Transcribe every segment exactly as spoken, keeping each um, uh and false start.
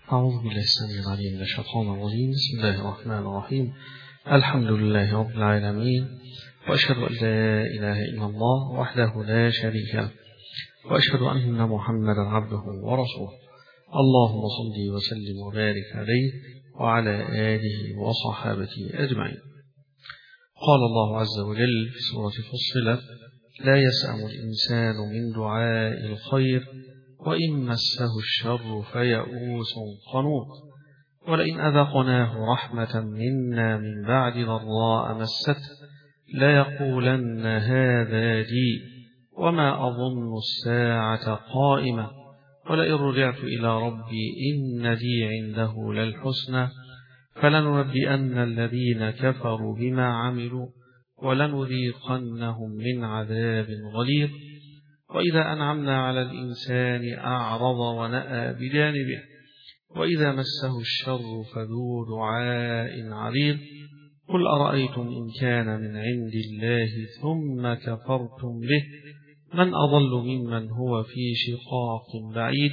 أعوذ بالله السميع العليم من الشيطان الرجيم. بسم الله الرحمن الرحيم. الحمد لله رب العالمين، وأشهد أن لا إله إلا الله وحده لا شريك له، وأشهد أن محمدا عبده ورسوله. اللهم صل وسلم وبارك عليه وعلى آله وصحابته أجمعين. قال الله عز وجل في سورة فصلت: لا يسأم الإنسان من دعاء الخير وإن مسه الشر فيئوس قنوط، ولئن أذقناه رحمة منا من بعد ضراء مسته ليقولن هذا لي وما أظن الساعة قائمة ولئن رجعت إلى ربي إن لي عنده للحسنى فلننبئن الذين كفروا بما عملوا ولنذيقنهم من عذاب غليظ. وإذا أنعمنا على الإنسان أعرض ونأى بجانبه وإذا مسه الشر فذو دعاء عريض. قل أرأيتم إن كان من عند الله ثم كفرتم به من أضل ممن هو في شقاق بعيد.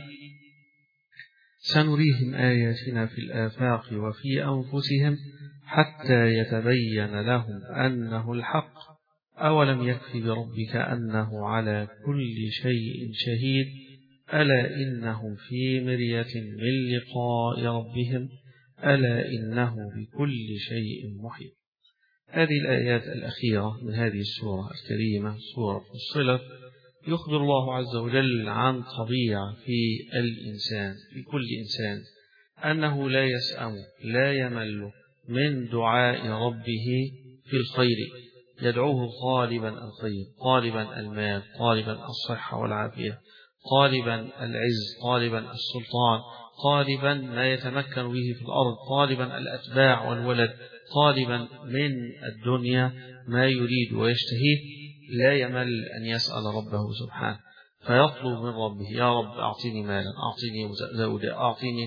سنريهم آياتنا في الآفاق وفي أنفسهم حتى يتبين لهم أنه الحق. أولم يكف بربك أنه على كل شيء شهيد ألا إنهم في مرية من لقاء ربهم ألا إنه بكل شيء محيط. هذه الآيات الأخيرة من هذه السورة الكريمة سورة فصلت يخبر الله عز وجل عن طبيعة في الإنسان في كل إنسان أنه لا يسأم لا يمل من دعاء ربه في الخير، يدعوه طالبا الخير، طالبا المال، طالبا الصحة والعافية، طالبا العز، طالبا السلطان، طالبا ما يتمكن به في الأرض، طالبا الأتباع والولد، طالبا من الدنيا ما يريد ويشتهيه. لا يمل أن يسأل ربه سبحانه فيطلب من ربه: يا رب أعطيني مالا، أعطيني زوجة، أعطيني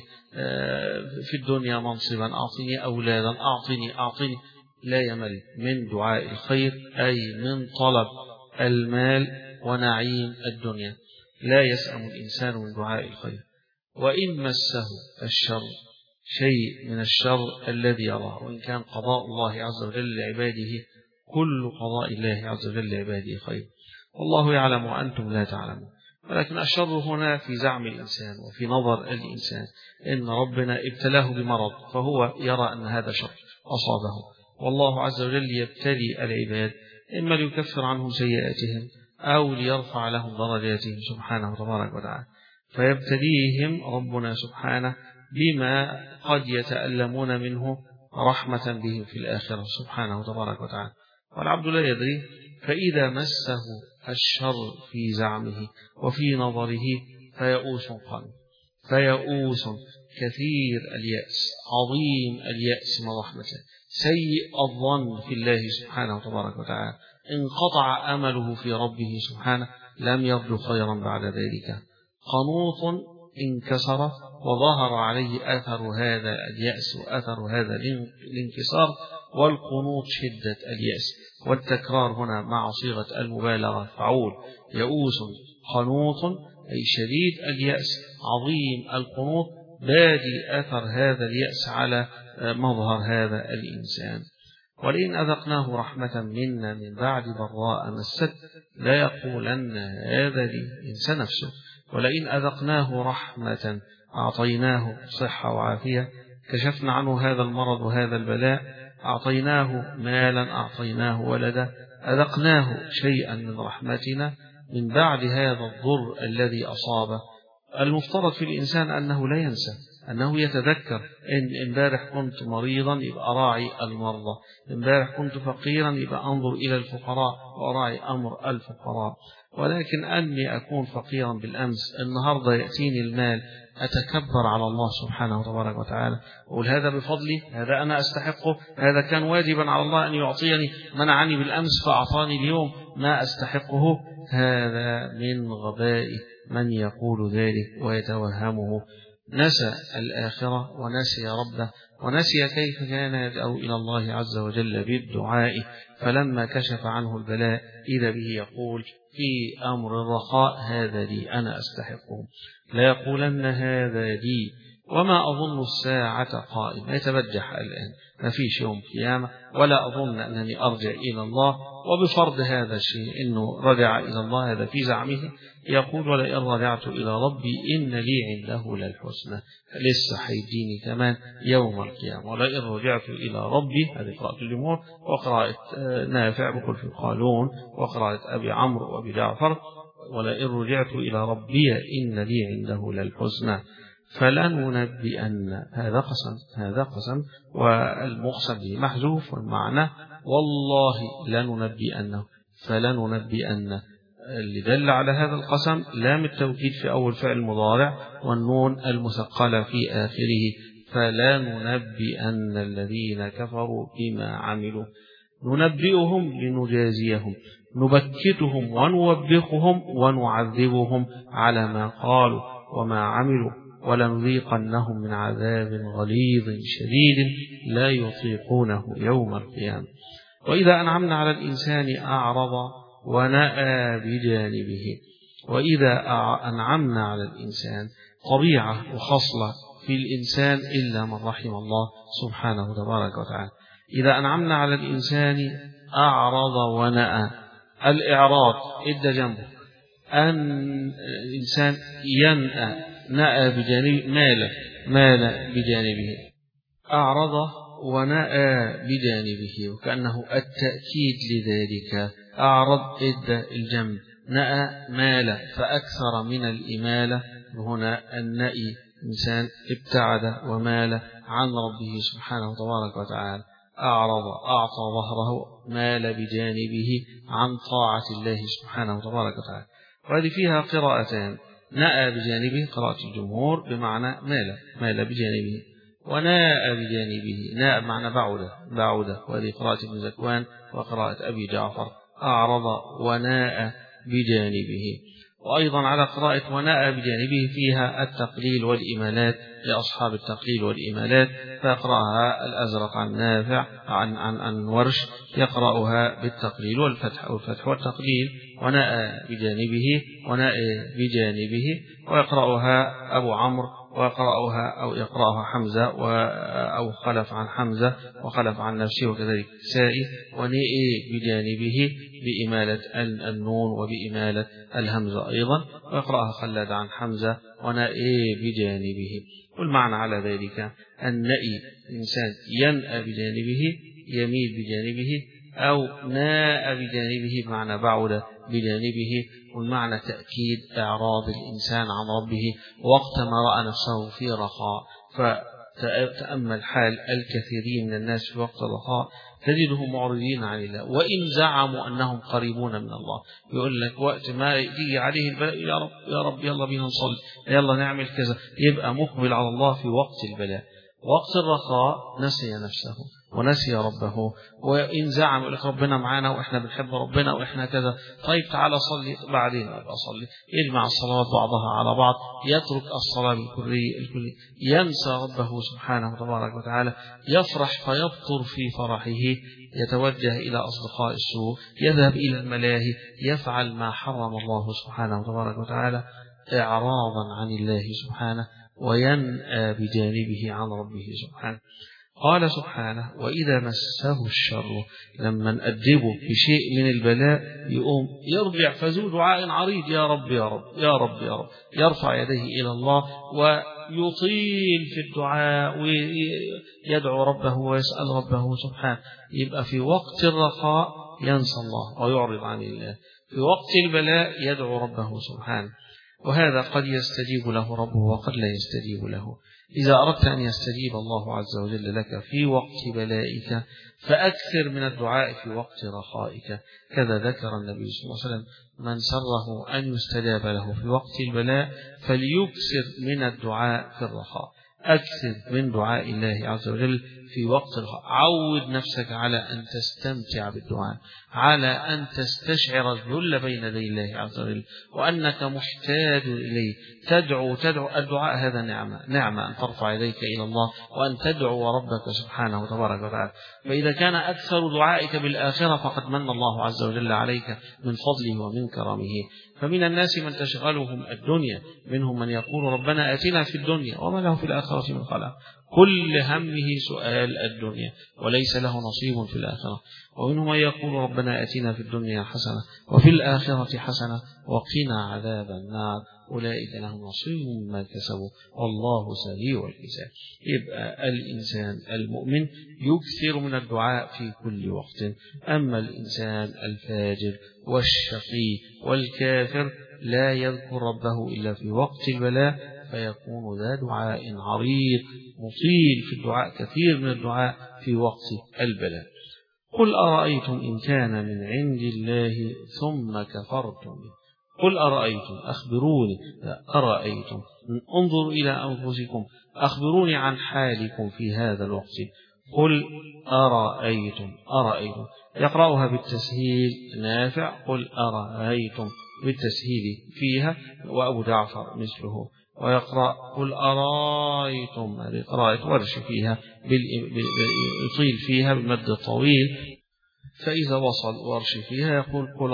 في الدنيا منصبا، أعطيني أولادا، أعطيني أعطيني لا يمل من دعاء الخير، أي من طلب المال ونعيم الدنيا. لا يسأم الإنسان من دعاء الخير وإن مسه الشر شيء من الشر الذي يراه، وإن كان قضاء الله عز وجل لعباده كل قضاء الله عز وجل لعباده خير، والله يعلم وأنتم لا تعلمون. ولكن الشر هنا في زعم الإنسان وفي نظر الإنسان إن ربنا ابتلاه بمرض فهو يرى أن هذا شر أصابه، والله عز وجل يبتلي العباد إما ليكفر عنهم سيئاتهم أو ليرفع لهم درجاتهم سبحانه وتبارك وتعالى. فيبتليهم ربنا سبحانه بما قد يتألمون منه رحمة بهم في الآخرة سبحانه وتبارك وتعالى، والعبد لا يدري. فإذا مسه الشر في زعمه وفي نظره فيئوس قلبه، فيئوس كثير اليأس، عظيم اليأس من رحمته، سيء الظن في الله سبحانه وتبارك وتعالى، انقطع أمله في ربه سبحانه، لم يرجو خيرا بعد ذلك. قنوط انكسر وظهر عليه أثر هذا اليأس وأثر هذا الانكسار، والقنوط شدة اليأس، والتكرار هنا مع صيغة المبالغة فعول. يئوس قنوط أي شديد اليأس، عظيم القنوط، بادي أثر هذا اليأس على مظهر هذا الإنسان. ولئن أذقناه رحمة منا من بعد ضراء مسته لا يقولن هذا لي، إنسان نفسه. ولئن أذقناه رحمة أعطيناه صحة وعافية، كشفنا عنه هذا المرض وهذا البلاء، أعطيناه مالا، أعطيناه ولدا، أذقناه شيئا من رحمتنا من بعد هذا الضر الذي أصابه. المفترض في الإنسان أنه لا ينسى، أنه يتذكر إن امبارح كنت مريضا يبقى راعي المرضى، امبارح كنت فقيرا يبقى أنظر إلى الفقراء وراعي أمر الفقراء. ولكن أني أكون فقيرا بالأمس، النهاردة يأتيني المال، أتكبر على الله سبحانه وتبارك وتعالى، أقول هذا بفضلي، هذا أنا أستحقه، هذا كان واجبا على الله أن يعطيني، منعني بالأمس فأعطاني اليوم ما أستحقه. هذا من غباء من يقول ذلك ويتوهمه. نسى الآخرة ونسي ربه ونسي كيف كان يدعو إلى الله عز وجل بالدعاء، فلما كشف عنه البلاء إذا به يقول في أمر الرخاء: هذا لي، أنا أستحقه. لا يقولن هذا لي وما أظن الساعة قائمة، يتبجح الآن ما فيش يوم قيامة، ولا أظن أنني أرجع إلى الله. وبفرض هذا الشيء أنه رجع إلى الله، هذا في زعمه، يقول ولئن رجعت إلى ربي إن لي عنده للحسنى، لسه هيديني كمان يوم القيامة. ولئن رجعت إلى ربي، هذه قراءة الجمهور، وقراءة نافع بكل في قالون، وقراءة أبي عمرو وأبي جعفر، ولئن رجعت إلى ربي إن لي عنده للحسنى فلننبئن. هذا قسم، هذا قسم، والمقسم به محذوف، والمعنى والله لننبئنه، فلننبئن اللي دل على هذا القسم لام التوكيد في أول فعل مضارع، والنون المثقلة في آخره، فلننبئن الذين كفروا بما عملوا. ننبئهم لنجازيهم، نبكتهم ونوبخهم ونعذبهم على ما قالوا وما عملوا، ولنذيقنهم من عذاب غليظ شديد لا يطيقونه يوم القيامة. وإذا أنعمنا على الإنسان أعرض ونأى بجانبه. وإذا أنعمنا على الإنسان طبيعة وخصلة في الإنسان إلا من رحم الله سبحانه تبارك وتعالى. إذا أنعمنا على الإنسان أعرض ونأى. الإعراض إدى جنبه أن الإنسان ينأى، نأى بجانب مال مال بجانبه، أعرض ونأى بجانبه، وكأنه التأكيد لذلك. أعرض إدى الجنب، نأى مال، فأكثر من الإمالة هنا النأي، إنسان ابتعد ومال عن ربه سبحانه تبارك وتعالى. أعرض أعطى ظهره، مال بجانبه عن طاعة الله سبحانه تبارك وتعالى. وهذه فيها قراءتان، نأى بجانبه قراءة الجمهور بمعنى مال مال بجانبه، وناء بجانبه ناء بمعنى بعد بعد، وهذه قراءة ابن زكوان وقراءة أبي جعفر. أعرض وناء بجانبه. وأيضا على قراءة وناء بجانبه فيها التقليل والإمالات لأصحاب التقليل والإمالات، فيقرأها الأزرق عن نافع عن عن عن ورش، يقرأها بالتقليل والفتح أو الفتح والتقليل، وناء بجانبه وناء بجانبه، ويقرأها أبو عمرو ويقرأها أو يقرأها حمزة أو خلف عن حمزة وخلف عن نفسه، وكذلك السائي، ونئي بجانبه بإمالة النون وبإمالة الهمزة أيضا، ويقرأها خلاد عن حمزة ونئي بجانبه. والمعنى على ذلك النئي إنسان ينأى بجانبه، يميل بجانبه، أو ناء بجانبه بمعنى بعد بجانبه، والمعنى تأكيد إعراض الإنسان عن ربه وقت ما رأى نفسه في رخاء. فتأمل حال الكثيرين من الناس في وقت الرخاء، تجدهم معرضين عن الله، وإن زعموا أنهم قريبون من الله. يقول لك وقت ما يجي عليه البلاء، يا رب يا رب يلا بينا نصلي، يلا نعمل كذا، يبقى مقبل على الله في وقت البلاء. وقت الرخاء نسي نفسه ونسي ربه، وإن زعم يقول لك ربنا معانا وإحنا بنحب ربنا وإحنا كذا، طيب تعالى صلي بعدين أبقى أصلي، يجمع الصلوات بعضها على بعض، يترك الصلاة الكلية الكلية، ينسى ربه سبحانه تبارك وتعالى، يفرح فيبطر في فرحه، يتوجه إلى أصدقاء السوء، يذهب إلى الملاهي، يفعل ما حرم الله سبحانه تبارك وتعالى إعراضا عن الله سبحانه، وينأى بجانبه عن ربه سبحانه. قال سبحانه وإذا مسه الشر، لما نأدبه بشيء من البلاء يقوم يرجع فذو دعاء عريض، يا رب يا رب يا رب يا رب، يرفع يديه إلى الله ويطيل في الدعاء ويدعو ربه ويسأل ربه سبحانه. يبقى في وقت الرخاء ينسى الله ويعرض عن الله، في وقت البلاء يدعو ربه سبحانه. وهذا قد يستجيب له ربه وقد لا يستجيب له. إذا أردت أن يستجيب الله عز وجل لك في وقت بلائك فأكثر من الدعاء في وقت رخائك. كذا ذكر النبي صلى الله عليه وسلم من سره أن يستجاب له في وقت البلاء فليكثر من الدعاء في الرخاء. أكثر من دعاء الله عز وجل في وقت الرخاء. عود نفسك على أن تستمتع بالدعاء، على أن تستشعر الذل بين يدي الله عز وجل وأنك محتاج إليه. تدعو تدعو الدعاء هذا نعمة نعمة أن ترفع يديك إلى الله وأن تدعو ربك سبحانه تبارك وتعالى. فإذا كان أكثر دعائك بالآخرة فقد من الله عز وجل عليك من فضله ومن كرمه. فمن الناس من تشغلهم الدنيا، منهم من يقول ربنا آتنا في الدنيا وما له في الآخرة الآخرة من خلاق، كل همه سؤال الدنيا وليس له نصيب في الآخرة. ومنهم من يقول ربنا آتنا في الدنيا حسنة وفي الآخرة حسنة وقنا عذاب النار، أولئك لهم نصيب مما كسبوا والله سريع الحساب. يبقى الإنسان المؤمن يكثر من الدعاء في كل وقت، أما الإنسان الفاجر والشقي والكافر لا يذكر ربه إلا في وقت البلاء، فيكون ذا دعاء عريض مطيل في الدعاء، كثير من الدعاء في وقت البلاء. قل أرأيتم إن كان من عند الله ثم كفرتم به. قل أرأيتم، أخبروني، أرأيتم، انظروا إلى أنفسكم، أخبروني عن حالكم في هذا الوقت. قل أرأيتم، أرأيتم يقرأها بالتسهيل نافع، قل أرأيتم بالتسهيل فيها، وأبو جعفر مثله، ويقرأ قل أرأيتم، هذه قراءة ورش فيها يطيل فيها بالمد الطويل، فإذا وصل ورش فيها يقول قل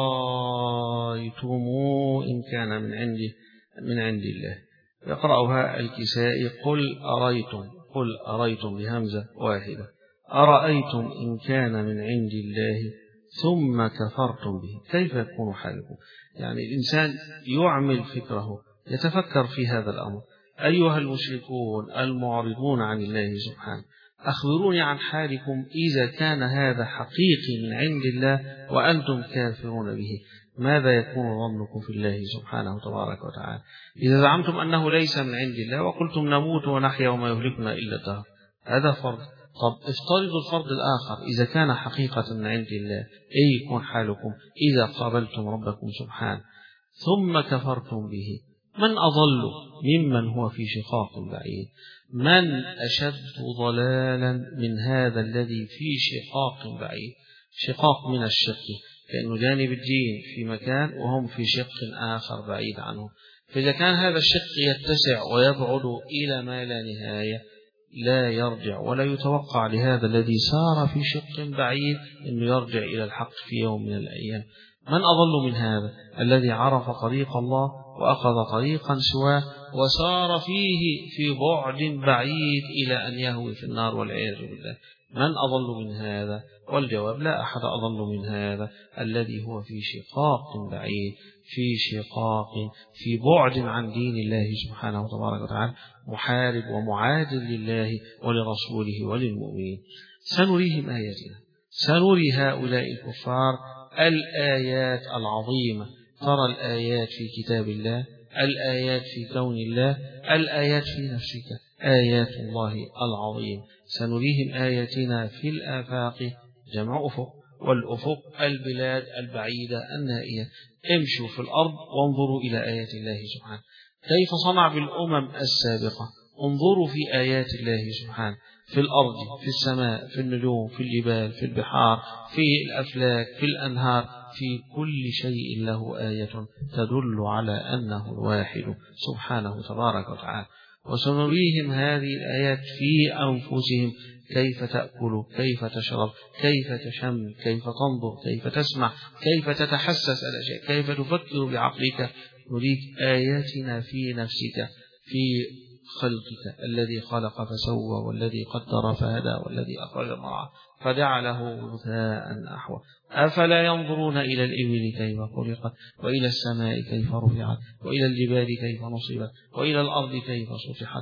رأيتم إن كان من عند من عند الله. يقرأها الكسائي قل أرأيتم، قل أرأيتم بهمزة واحدة، أرأيتم إن كان من عند الله ثم كفرتم به كيف يكون حالكم. يعني الإنسان يعمل فكره، يتفكر في هذا الأمر. أيها المشركون المعرضون عن الله سبحانه، أخبروني عن حالكم إذا كان هذا حقيقي من عند الله وأنتم كافرون به، ماذا يكون ظنكم في الله سبحانه تبارك وتعالى؟ إذا زعمتم أنه ليس من عند الله وقلتم نموت ونحيا وما يهلكنا إلا الدهر، هذا فرض. طب افترضوا الفرض الآخر، إذا كان حقيقة من عند الله، أي يكون حالكم إذا قابلتم ربكم سبحانه ثم كفرتم به؟ من أضل ممن هو في شقاق بعيد؟ من أشد ضلالا من هذا الذي في شقاق بعيد؟ شقاق من الشق، لأنه جانب الدين في مكان وهم في شق آخر بعيد عنه. فإذا كان هذا الشق يتسع ويبعد إلى ما لا نهاية، لا يرجع ولا يتوقع لهذا الذي سار في شق بعيد أنه يرجع إلى الحق في يوم من الأيام. من أضل من هذا الذي عرف طريق الله وأخذ طريقا سواه وسار فيه في بعد بعيد إلى أن يهوي في النار والعياذ بالله؟ من أضل من هذا؟ والجواب لا أحد أضل من هذا الذي هو في شقاق بعيد، في شقاق، في بعد عن دين الله سبحانه وتبارك وتعالى، محارب ومعادل لله ولرسوله وللمؤمنين. سنريهم آياتنا، سنري هؤلاء الكفار الآيات العظيمة. ترى الآيات في كتاب الله، الآيات في كون الله، الآيات في نفسك، آيات الله العظيم. سنريهم آياتنا في الآفاق، جمع أفق، والأفق البلاد البعيدة النائية. امشوا في الأرض وانظروا إلى آيات الله سبحانه، كيف صنع بالأمم السابقة. انظروا في آيات الله سبحانه في الأرض، في السماء، في النجوم، في الجبال، في البحار، في الأفلاك، في الأنهار، في كل شيء له آية تدل على أنه الواحد سبحانه تبارك وتعالى. وسنريهم هذه الآيات في أنفسهم، كيف تأكل، كيف تشرب، كيف تشم، كيف تنظر، كيف تسمع، كيف تتحسس الأشياء، كيف تفكر بعقلك. نريك آياتنا في نفسك، في خلقك، الذي خلق فسوى، والذي قدر فهدى، والذي أخرج المرعى فجعله غثاء أحوى. أفلا ينظرون إلى الإبل كيف خلقت، وإلى السماء كيف رفعت، وإلى الجبال كيف نصبت، وإلى الأرض كيف سطحت.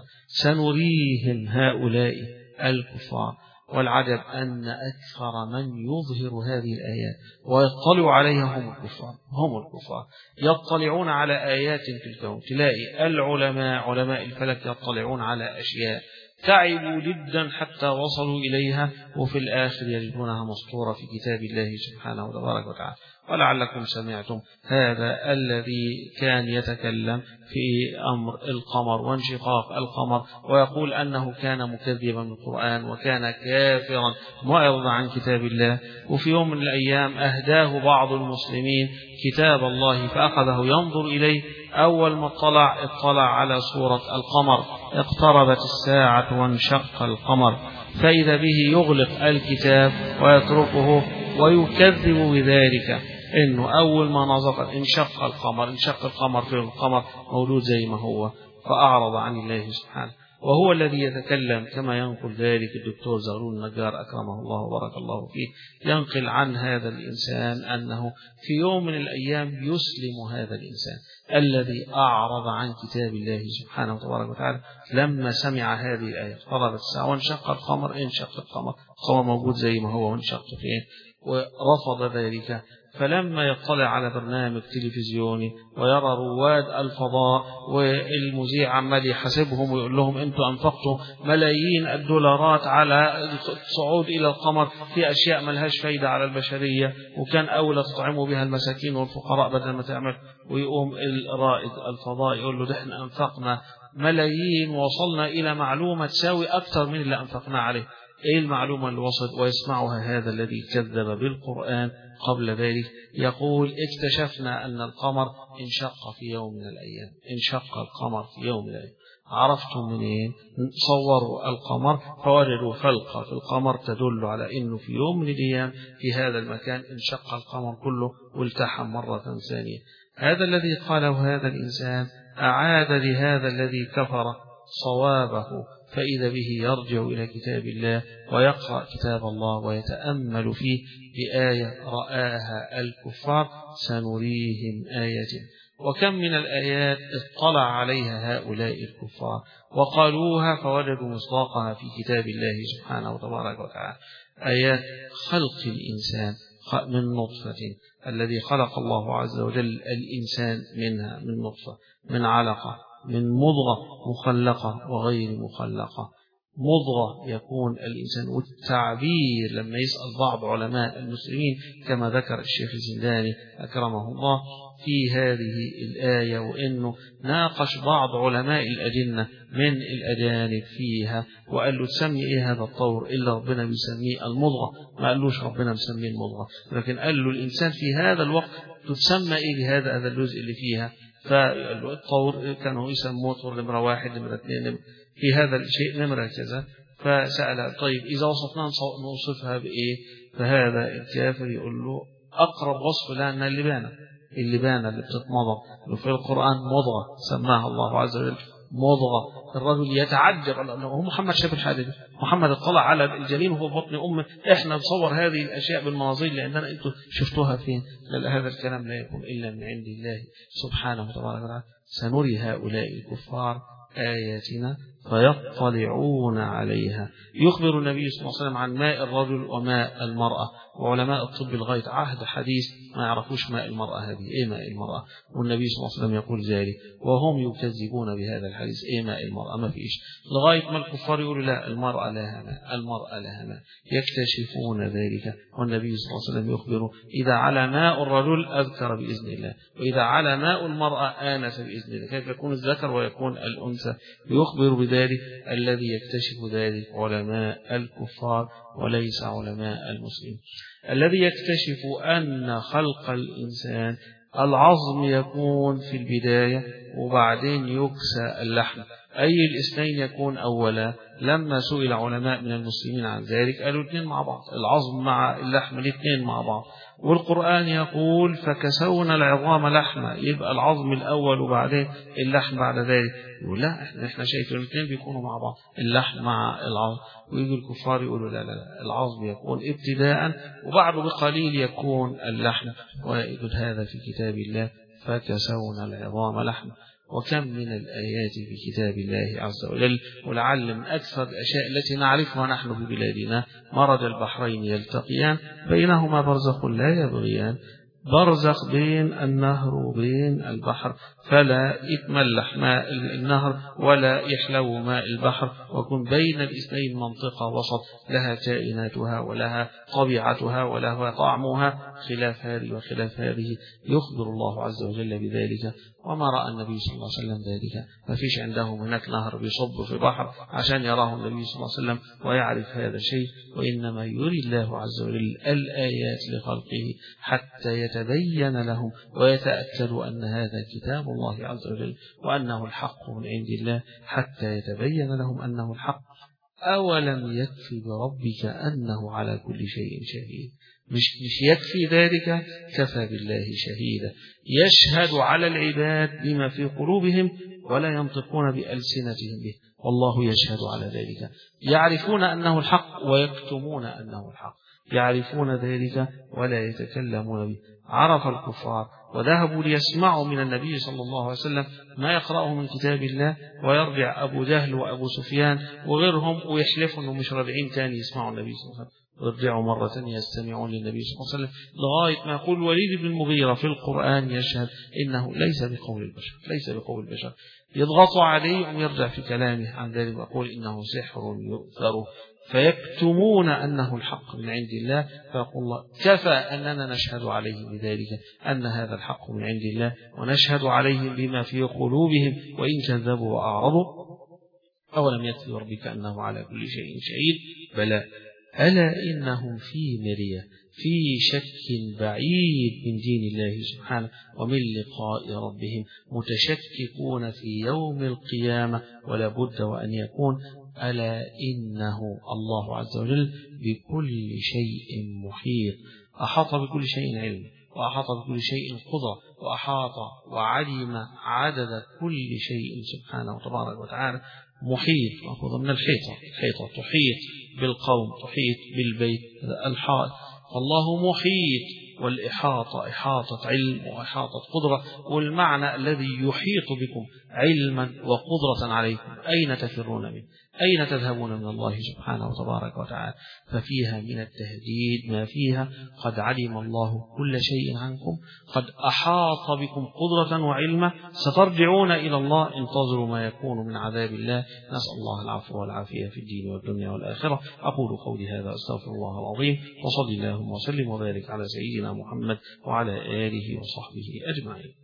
سنريهم هؤلاء الكفار. والعجب أن أكثر من يظهر هذه الآيات ويطلع عليها هم الكفار، هم الكفار يطلعون على آيات في الكون. تلاقي العلماء، علماء الفلك، يطلعون على أشياء تعبوا جدا حتى وصلوا إليها، وفي الآخر يجدونها مسطورة في كتاب الله سبحانه وتبارك وتعالى. ولعلكم سمعتم هذا الذي كان يتكلم في أمر القمر وانشقاق القمر، ويقول أنه كان مكذبا بالقرآن وكان كافرا معرضا عن كتاب الله. وفي يوم من الأيام أهداه بعض المسلمين كتاب الله فأخذه ينظر إليه. أول ما اطلع اطلع على صورة القمر، اقتربت الساعة وانشق القمر، فإذا به يغلق الكتاب ويتركه ويكذب بذلك، إنه أول ما نظر انشق القمر، انشق القمر، في القمر موجود زي ما هو، فأعرض عن الله سبحانه. وهو الذي يتكلم كما ينقل ذلك الدكتور زغلول النجار أكرمه الله وبارك الله فيه، ينقل عن هذا الإنسان أنه في يوم من الأيام يسلم هذا الإنسان الذي أعرض عن كتاب الله سبحانه وتبارك وتعالى لما سمع هذه الآية. قربت الساعة وانشق القمر، انشق القمر، القمر موجود زي ما هو وانشق فين، ورفض ذلك. فلما يطلع على برنامج تلفزيوني ويرى رواد الفضاء والمذيع عمال يحاسبهم ويقول لهم انتوا انفقتوا ملايين الدولارات على الصعود الى القمر في اشياء ملهاش فايده على البشريه وكان اولى تطعموا بها المساكين والفقراء بدل ما تعمل، ويقوم الرائد الفضاء يقول له ده احنا انفقنا ملايين ووصلنا الى معلومه تساوي اكثر من اللي انفقنا عليه. ايه المعلومه اللي وصلت؟ ويسمعها هذا الذي كذب بالقرآن قبل ذلك يقول اكتشفنا أن القمر انشق في يوم من الأيام، انشق القمر في يوم من الأيام. عرفتم منين؟ صوروا القمر فوجدوا خلقة في القمر تدل على أنه في يوم من الأيام في هذا المكان انشق القمر كله والتحم مرة ثانية. هذا الذي قاله هذا الإنسان أعاد لهذا الذي كفر صوابه، فإذا به يرجع إلى كتاب الله ويقرأ كتاب الله ويتأمل فيه بآية رآها الكفار سنريهم آياتنا. وكم من الآيات اطلع عليها هؤلاء الكفار وقالوها فوجدوا مصداقها في كتاب الله سبحانه وتبارك وتعالى. آيات خلق الإنسان من نطفة، الذي خلق الله عز وجل الإنسان منها من نطفة، من علقة، من مضغة مخلقة وغير مخلقة. مضغة يكون الإنسان، والتعبير لما يسأل بعض علماء المسلمين كما ذكر الشيخ الزنداني أكرمه الله في هذه الآية، وإنه ناقش بعض علماء الأجنة من الأجانب فيها وقال له تسمي إيه هذا الطور إلا ربنا بيسميه المضغة، ما قالوش ربنا مسميه المضغة، لكن قال له الإنسان في هذا الوقت تسمى إيه هذا هذا الجزء اللي فيها. فالطور كانوا يسموه طور نمرة واحد نمرة اثنين في هذا الشيء نمرة كذا. فسأل طيب إذا وصفنا نوصفها بإيه؟ فهذا الكافر يقول له أقرب وصف لنا اللبانة، اللبانة اللي بتتمضغ في القرآن مضغة سماها الله عز وجل مضغة. الرجل يتعجب أنه محمد شاف الحاجة دي، محمد اطلع على الجنين وهو بطن أمه، إحنا نصور هذه الأشياء بالمناظير لأننا أنتم شفتوها فين؟ هذا الكلام لا يكون إلا من عند الله سبحانه وتعالى. سنري هؤلاء الكفار آياتنا فيطلعون عليها. يخبر النبي صلى الله عليه وسلم عن ماء الرجل وماء المرأة، وعلماء الطب الغيط عهد حديث ما يعرفوش ماء المرأة هذه إيه ماء المرأة، والنبي صلى الله عليه وسلم يقول ذلك وهم يكذبون بهذا الحديث إيه ماء المرأة، ما فيش، لغاية ما الكفار يقولوا لا المرأة لها ماء، المرأة لها ماء، يكتشفون ذلك. والنبي صلى الله عليه وسلم يخبر إذا على ماء الرجل أذكر بإذن الله، وإذا على ماء المرأة آنس بإذن الله. كيف يكون الذكر ويكون الأنثى؟ يخبر بذلك الذي يكتشف ذلك علماء الكفار وليس علماء المسلمين. الذي يكتشف أن خلق الإنسان العظم يكون في البداية وبعدين يكسى اللحم، أي الاثنين يكون أولا. لما سئل علماء من المسلمين عن ذلك قالوا الاثنين مع بعض، العظم مع اللحم الاثنين مع بعض. والقرآن يقول فكسونا العظام لحمة، يبقى العظم الأول وبعدين اللحم بعد ذلك. يقول لا احنا احنا شايفين الاثنين بيكونوا مع بعض، اللحم مع العظم. ويجي الكفار يقولوا لا لا لا العظم يكون ابتداء وبعده بقليل يكون اللحم، ويقول هذا في كتاب الله فكسونا العظام لحمة. وكم من الآيات في كتاب الله عز وجل. ولعل من أكثر الأشياء التي نعرفها نحن في بلادنا مرج البحرين يلتقيان بينهما برزخ لا يبغيان، برزخ بين النهر وبين البحر، فلا يتملح ماء النهر ولا يحلو ماء البحر، ويكون بين الاثنين منطقة وسط لها كائناتها ولها طبيعتها ولها طعمها خلاف هذه وخلاف هذه. يخبر الله عز وجل بذلك. وما رأى النبي صلى الله عليه وسلم ذلك، ما فيش عندهم هناك نهر بيصب في بحر عشان يراه النبي صلى الله عليه وسلم ويعرف هذا الشيء، وإنما يري الله عز وجل الآيات لخلقه حتى يتبين لهم ويتأكدوا أن هذا كتاب الله عز وجل وأنه الحق من عند الله، حتى يتبين لهم أنه الحق. أولم يكفي بربك أنه على كل شيء شهيد؟ مش مش يكفي ذلك، كفى بالله شهيدا، يشهد على العباد بما في قلوبهم ولا ينطقون بألسنتهم به. والله يشهد على ذلك. يعرفون أنه الحق ويكتمون أنه الحق، يعرفون ذلك ولا يتكلمون به. عرف الكفار وذهبوا ليسمعوا من النبي صلى الله عليه وسلم ما يقرأه من كتاب الله، ويرجع أبو جهل وأبو سفيان وغيرهم ويحلفوا أنهم مش راجعين تاني يسمعوا النبي صلى الله عليه وسلم، ويرجعوا مرة ثانية يستمعون للنبي صلى الله عليه وسلم، لغاية ما يقول الوليد بن المغيرة في القرآن يشهد إنه ليس بقول البشر، ليس بقول البشر. يضغطوا عليه ويرجع في كلامه عن ذلك ويقول إنه سحر يؤثر، فيكتمون أنه الحق من عند الله. فيقول الله كفى أننا نشهد عليه بذلك أن هذا الحق من عند الله، ونشهد عليهم بما في قلوبهم وإن كذبوا وأعرضوا. أولم يكفي ربك أنه على كل شيء شهيد؟ بلى، ألا إنهم في مرية، في شك بعيد من دين الله سبحانه ومن لقاء ربهم، متشككون في يوم القيامة، ولا بد وأن يكون. ألا إنه الله عز وجل بكل شيء محيط، أحاط بكل شيء علم، وأحاط بكل شيء قدرة، وأحاط وعلم عدد كل شيء سبحانه وتبارك وتعالى. محيط مأخوذ من الحيطة، الحيطة تحيط بالقوم، تحيط بالبيت الحائط، فالله محيط. والإحاطة إحاطة علم وإحاطة قدرة، والمعنى الذي يحيط بكم علما وقدرة عليكم. أين تفرون منه؟ أين تذهبون من الله سبحانه وتبارك وتعالى؟ ففيها من التهديد ما فيها. قد علم الله كل شيء عنكم، قد أحاط بكم قدرة وعلما، سترجعون إلى الله. انتظروا ما يكون من عذاب الله. نسأل الله العفو والعافية في الدين والدنيا والآخرة. أقول قولي هذا، أستغفر الله العظيم، وصلي اللهم وسلم وبارك على سيدنا محمد وعلى آله وصحبه أجمعين.